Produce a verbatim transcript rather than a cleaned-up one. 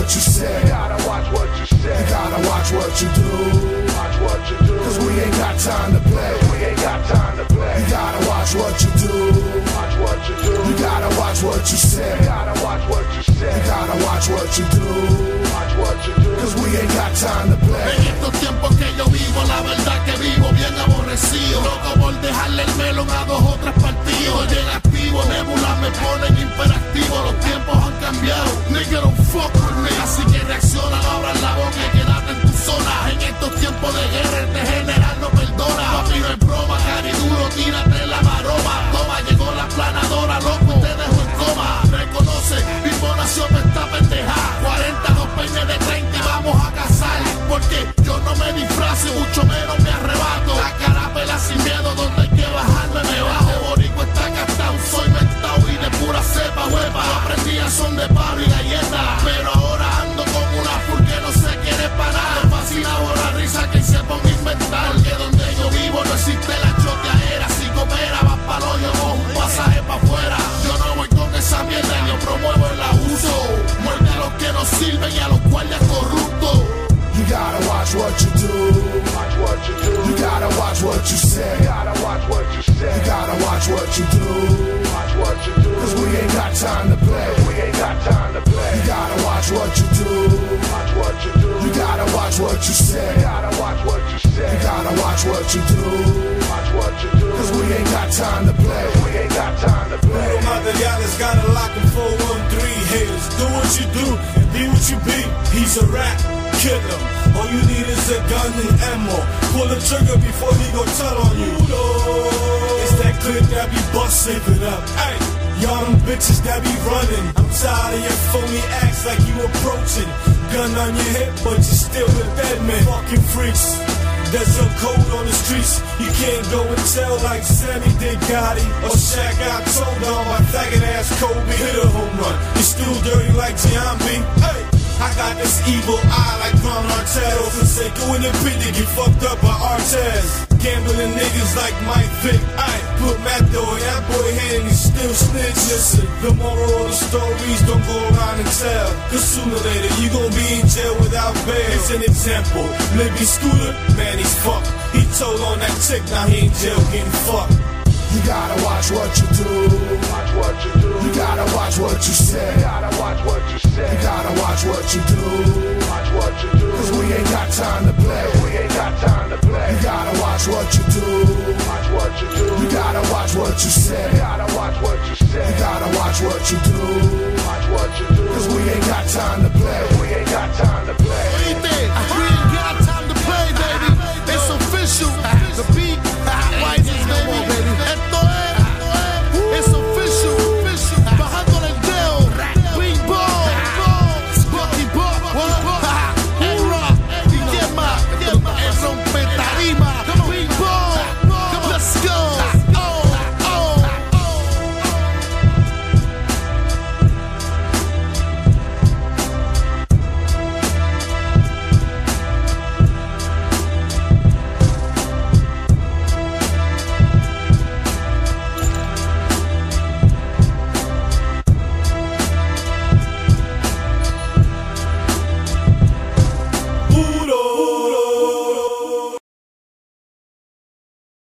you say. You gotta watch what you say. You gotta watch what you do. Watch what you do. Cause we ain't got time to play. We ain't got time to play. You gotta watch what you do. Watch what you do. You gotta watch what you say. You gotta watch what you say. You gotta watch what you do. Watch what you do. Cause we ain't got time to play. En estos tiempos que yo vivo, la verdad que vivo bien aborrecido. Loco por dejarle el melón a dos o tres partidos. Bien activo, Nebula me ponen imperactivo. Los tiempos han cambiado, nigga don't fuck with me. Así que reacciona, no abras la boca y quédate en tu zona. En estos tiempos de guerra este general no perdona. Papi no es broma, cariduro, tírate la maroma. Toma, llegó la planadora, loco, te dejo en coma. Reconoce, mismo nació para esta pendeja. cuarenta, dos peines de treinta y vamos a cazar. Porque yo no me disfrazo, mucho menos me arrebato. La cara pela sin miedo, donde hay que bajarme me bajo. Borico está gastado, soy mentao y de pura cepa, huepa. Yo aprendí a son de palo y galleta, pero ahora ando con una full que no se quiere parar. Me fascina borrar risa que se ponga a inventar. Porque donde yo vivo no existe la choteadera. Si coopera, vas pa'l hoyo con un pasaje pa' afuera. Yo no voy con esa mierda, yo promuevo el abuso. Muerde a los que no sirven y a los guardias corruptos. You gotta watch what you do. Watch what you do. You gotta watch what you say. You gotta watch what you say. You gotta watch what you do. Watch what you do. Cause we ain't got time to play. We ain't got time to play. You gotta watch what you do. Watch what you do. You gotta watch what you say. You gotta watch what you say. You gotta watch what you do. Watch what you do. Cause we ain't got time to play. We ain't got time to play. Puro materiales, gotta lock him four one three haters. Do what you do and be what you be. He's a rat, kill him. All you need is a gun and ammo. Pull the trigger before he go tell on you. It's that clip that be bustin' it up. Ay, y'all them bitches that be running. I'm tired of your phony acts like you approaching. Gun on your hip, but you still a dead man. Fucking freaks. There's a code on the streets. You can't go and tell like Sammy did Gotti or Shaq got told on by faggot ass Kobe. Hit a home run. You still dirty like Giambi. Hey, I got this evil eye like Ron Artest. And say go in the pit to get fucked up by Artest. Gambling niggas like Mike Vick. I put Matt though in that boy hand and he still snitch. Listen, the moral of the stories don't go around and tell. Cause sooner or later you gon' be in jail without bail. It's an example. Libby Scooter, man he's fucked. He told on that chick, now he in jail getting fucked. You gotta watch what you do. Watch what you do. You gotta watch what you say. You gotta watch what you say. You gotta watch what you do. Watch what you do. Cause we ain't got time to play. We ain't got time to play. You gotta watch what you do. Watch what you do. You gotta watch what you say. You gotta watch what you say. You gotta watch what you do. Watch what you do. Cause we ain't got time to